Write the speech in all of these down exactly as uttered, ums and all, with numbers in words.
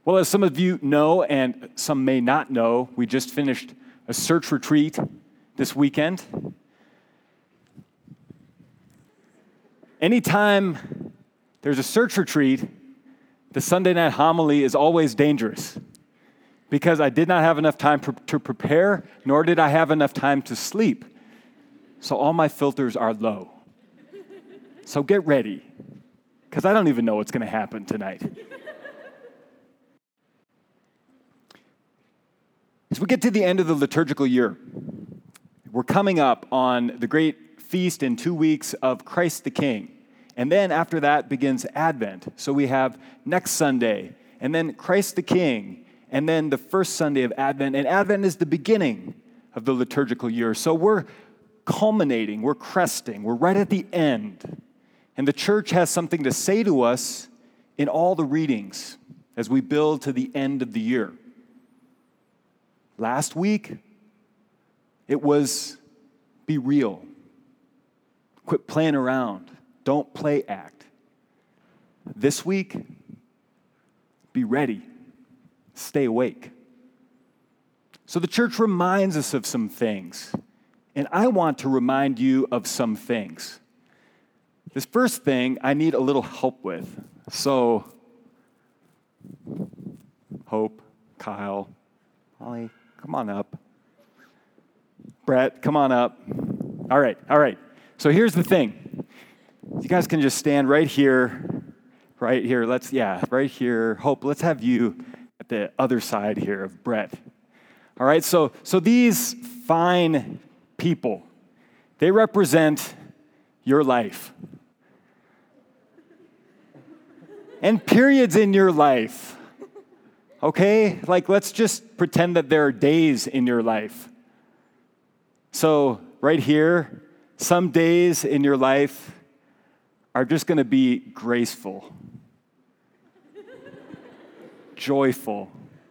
Well, as some of you know, and some may not know, we just finished a search retreat this weekend. Anytime there's a search retreat, the Sunday night homily is always dangerous because I did not have enough time pr- to prepare, nor did I have enough time to sleep. So all my filters are low. So get ready, because I don't even know what's going to happen tonight. As we get to the end of the liturgical year, we're coming up on the great feast in two weeks of Christ the King. And then after that begins Advent. So we have next Sunday, and then Christ the King, and then the first Sunday of Advent. And Advent is the beginning of the liturgical year. So we're culminating, we're cresting, we're right at the end. And the church has something to say to us in all the readings as we build to the end of the year. Last week, it was be real. Quit playing around. Don't play act. This week, be ready. Stay awake. So the church reminds us of some things, and I want to remind you of some things. This first thing I need a little help with. So, Hope, Kyle, Holly, come on up. Brett, come on up. All right, all right. So here's the thing. You guys can just stand right here, right here. Let's, yeah, right here. Hope, let's have you at the other side here of Brett. All right, so so these fine people, they represent your life. And periods in your life. Okay? Like, let's just pretend that there are days in your life. So, right here, some days in your life are just going to be graceful, joyful.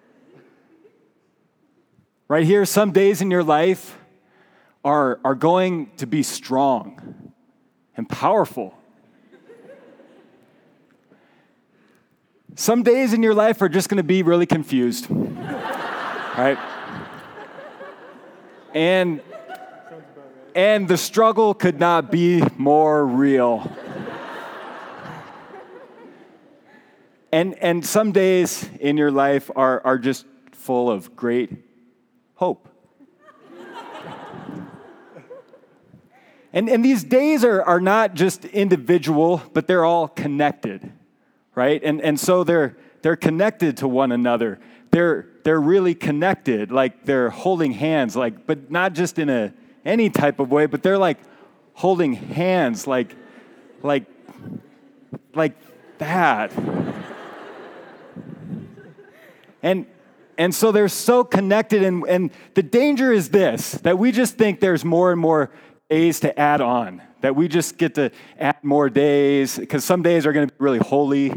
Right here, some days in your life are, are going to be strong and powerful. Some days in your life are just going to be really confused, right? And, and the struggle could not be more real. And, and some days in your life are, are just full of great hope. And, and these days are, are not just individual, but they're all connected. Right? And and so they're they're connected to one another. They're they're really connected, like they're holding hands, like, but not just in a any type of way, but they're like holding hands, like like like that. And and so they're so connected, and, and the danger is this, that we just think there's more and more days to add on. That we just get to add more days, because some days are going to be really holy.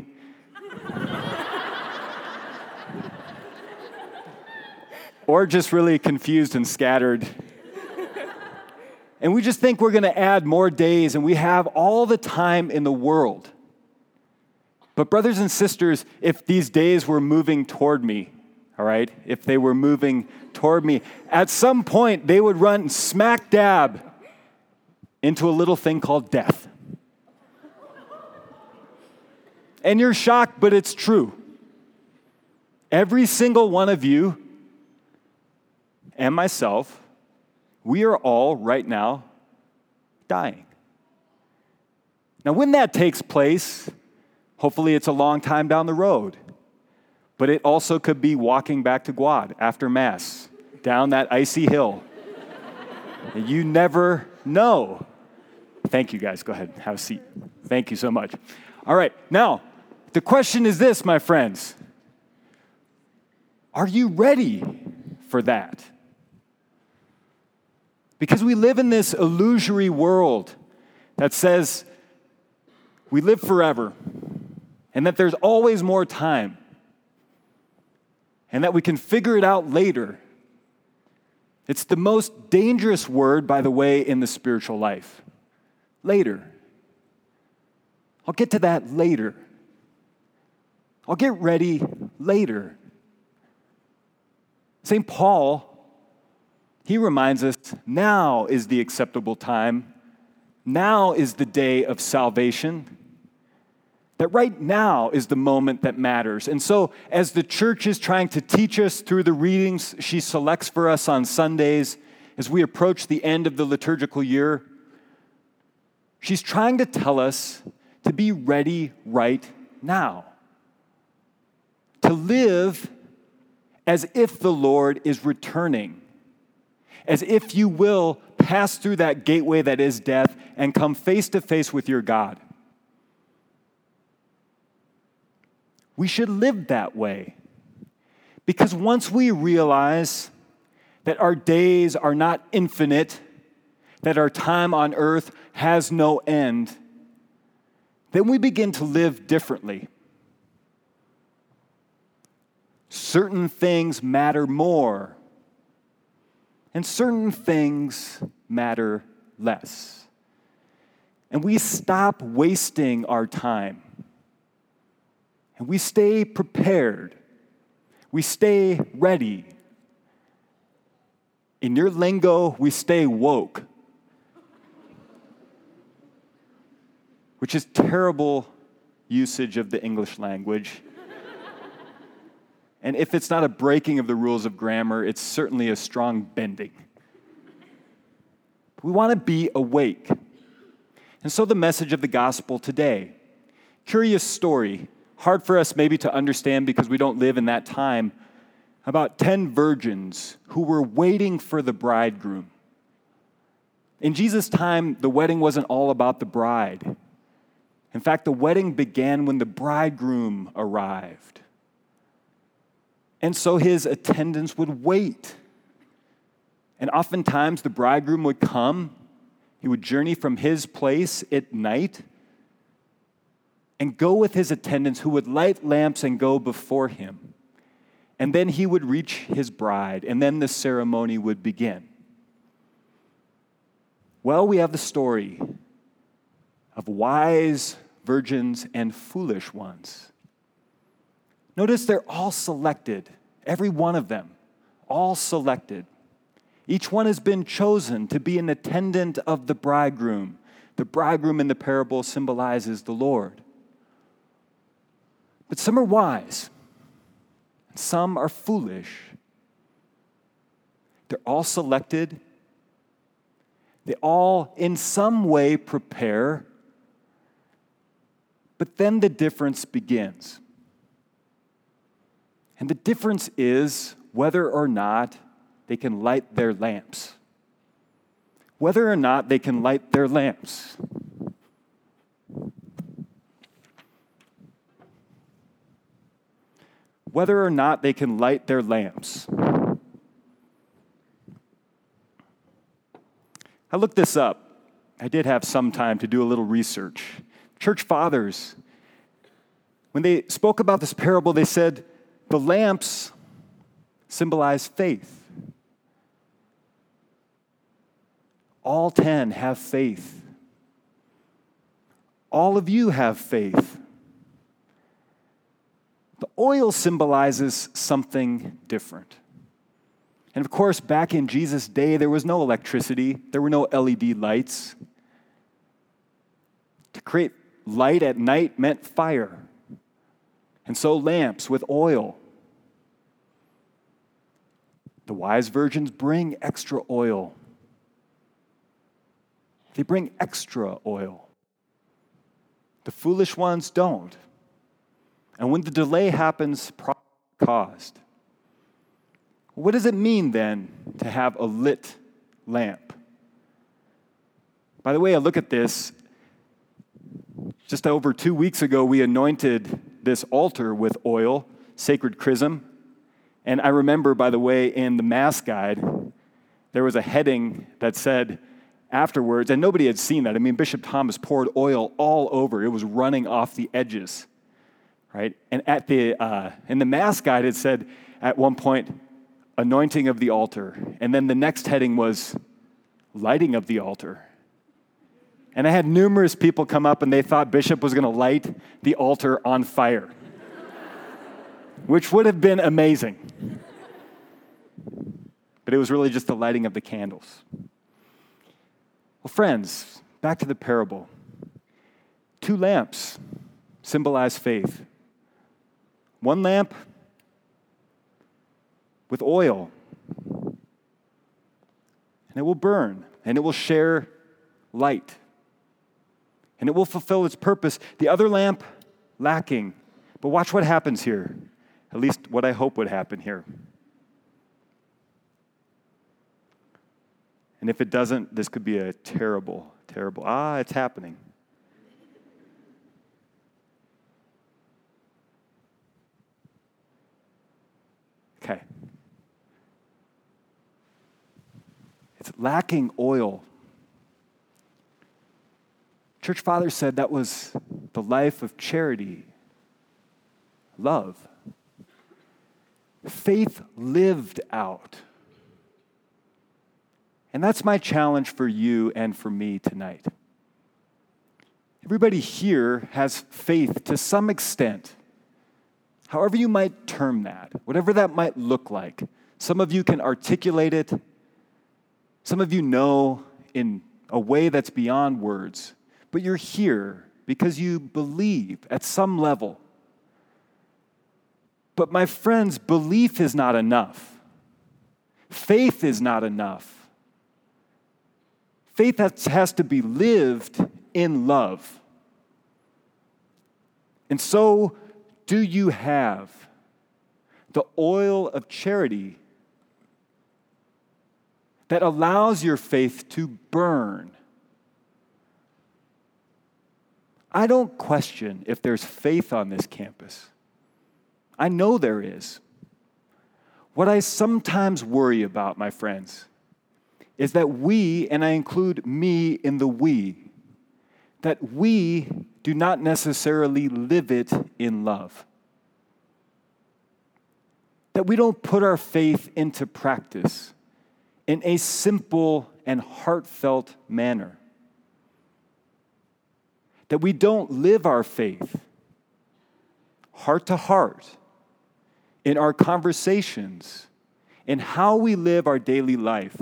Or just really confused and scattered. And we just think we're going to add more days, and we have all the time in the world. But brothers and sisters, if these days were moving toward me, all right, if they were moving toward me, at some point they would run smack dab into a little thing called death. And you're shocked, but it's true. Every single one of you and myself, we are all right now dying. Now, when that takes place, hopefully it's a long time down the road, but it also could be walking back to Guad after Mass, down that icy hill. You never know. Thank you, guys. Go ahead. Have a seat. Thank you so much. All right. Now, the question is this, my friends. Are you ready for that? Because we live in this illusory world that says we live forever and that there's always more time and that we can figure it out later. It's the most dangerous word, by the way, in the spiritual life. Later. I'll get to that later. I'll get ready later. Saint Paul, he reminds us, now is the acceptable time. Now is the day of salvation. That right now is the moment that matters. And so, as the church is trying to teach us through the readings she selects for us on Sundays, as we approach the end of the liturgical year, she's trying to tell us to be ready right now. To live as if the Lord is returning. As if you will pass through that gateway that is death and come face to face with your God. We should live that way. Because once we realize that our days are not infinite, that our time on earth has no end, then we begin to live differently. Certain things matter more, and certain things matter less. And we stop wasting our time. And we stay prepared. We stay ready. In your lingo, we stay woke. Which is terrible usage of the English language. And if it's not a breaking of the rules of grammar, it's certainly a strong bending. We want to be awake. And so the message of the gospel today, curious story, hard for us maybe to understand because we don't live in that time, about ten virgins who were waiting for the bridegroom. In Jesus' time, the wedding wasn't all about the bride. In fact, the wedding began when the bridegroom arrived. And so his attendants would wait. And oftentimes the bridegroom would come. He would journey from his place at night and go with his attendants who would light lamps and go before him. And then he would reach his bride, and then the ceremony would begin. Well, we have the story of wise virgins and foolish ones. Notice they're all selected, every one of them, all selected. Each one has been chosen to be an attendant of the bridegroom. The bridegroom in the parable symbolizes the Lord. But some are wise, and some are foolish. They're all selected. They all, in some way, prepare. But then the difference begins. And the difference is whether or not they can light their lamps. Whether or not they can light their lamps. Whether or not they can light their lamps. I looked this up. I did have some time to do a little research. Church fathers, when they spoke about this parable, they said the lamps symbolize faith. All ten have faith. All of you have faith. The oil symbolizes something different. And of course, back in Jesus' day, there was no electricity. There were no L E D lights. To create light at night meant fire. And so lamps with oil. The wise virgins bring extra oil. They bring extra oil. The foolish ones don't. And when the delay happens, problem caused. What does it mean then to have a lit lamp? By the way, I look at this. Just over two weeks ago, we anointed this altar with oil, sacred chrism. And I remember, by the way, in the Mass guide, there was a heading that said afterwards, and nobody had seen that. I mean, Bishop Thomas poured oil all over. It was running off the edges, right? And at the uh, in the Mass guide, it said at one point, anointing of the altar. And then the next heading was lighting of the altar. And I had numerous people come up and they thought Bishop was going to light the altar on fire. which would have been amazing. But it was really just the lighting of the candles. Well, friends, back to the parable. Two lamps symbolize faith. One lamp with oil, and it will burn, and it will share light, and it will fulfill its purpose. The other lamp lacking. But watch what happens here, at least what I hope would happen here. And if it doesn't, this could be a terrible, terrible, ah, it's happening. Okay. It's lacking oil. Church fathers said that was the life of charity, love. Faith lived out. And that's my challenge for you and for me tonight. Everybody here has faith to some extent. However you might term that, whatever that might look like. Some of you can articulate it. Some of you know in a way that's beyond words. But you're here because you believe at some level. But my friends, belief is not enough. Faith is not enough. Faith has to be lived in love. And so, do you have the oil of charity that allows your faith to burn? I don't question if there's faith on this campus. I know there is. What I sometimes worry about, my friends, is that we, and I include me in the we, that we do not necessarily live it in love. That we don't put our faith into practice in a simple and heartfelt manner. That we don't live our faith heart to heart in our conversations, in how we live our daily life,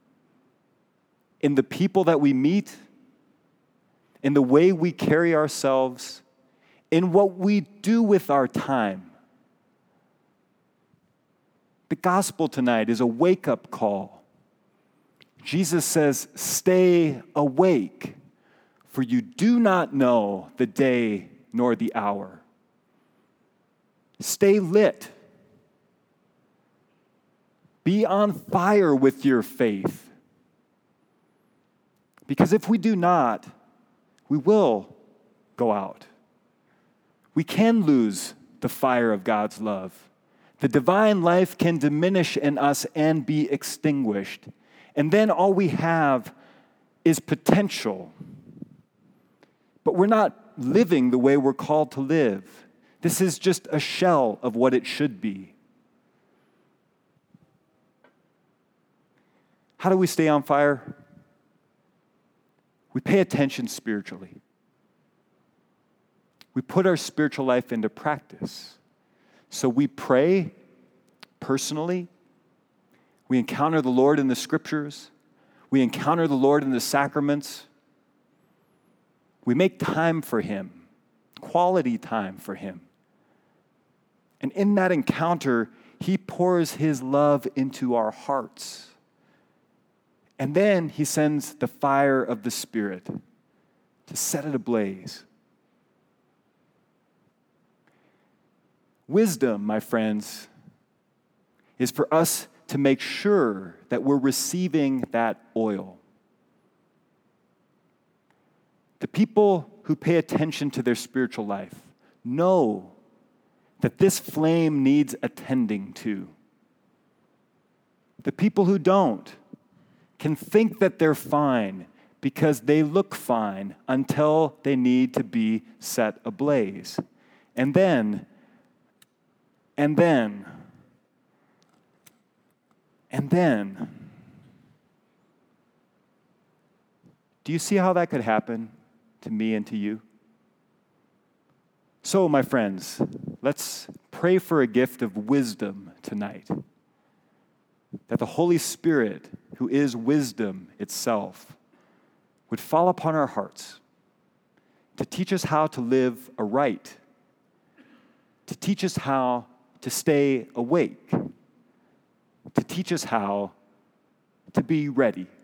in the people that we meet, in the way we carry ourselves, in what we do with our time. The gospel tonight is a wake-up call. Jesus says, stay awake, for you do not know the day nor the hour. Stay lit. Be on fire with your faith. Because if we do not, we will go out. We can lose the fire of God's love. The divine life can diminish in us and be extinguished. And then all we have is potential. But we're not living the way we're called to live. This is just a shell of what it should be. How do we stay on fire? We pay attention spiritually. We put our spiritual life into practice. So we pray personally. We encounter the Lord in the scriptures. We encounter the Lord in the sacraments. We make time for Him, quality time for Him. And in that encounter, He pours His love into our hearts. And then He sends the fire of the Spirit to set it ablaze. Wisdom, my friends, is for us to make sure that we're receiving that oil. The people who pay attention to their spiritual life know that this flame needs attending to. The people who don't can think that they're fine because they look fine until they need to be set ablaze. And then, and then, and then. Do you see how that could happen to me and to you? So, my friends, let's pray for a gift of wisdom tonight. That the Holy Spirit, who is wisdom itself, would fall upon our hearts to teach us how to live aright, to teach us how to stay awake, to teach us how to be ready.